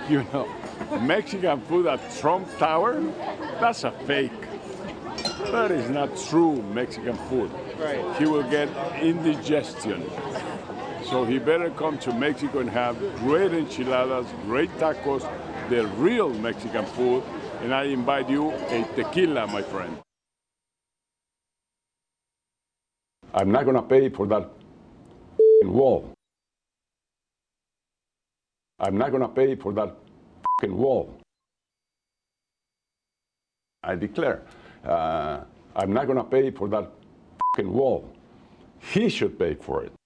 You know, Mexican food at Trump Tower, that's a fake. That is not true Mexican food. Right. He will get indigestion. So he better come to Mexico and have great enchiladas, great tacos, the real Mexican food, and I invite you a tequila, my friend. I'm not gonna pay for that wall. I'm not gonna pay for that wall. I declare, I'm not gonna pay for that wall. He should pay for it.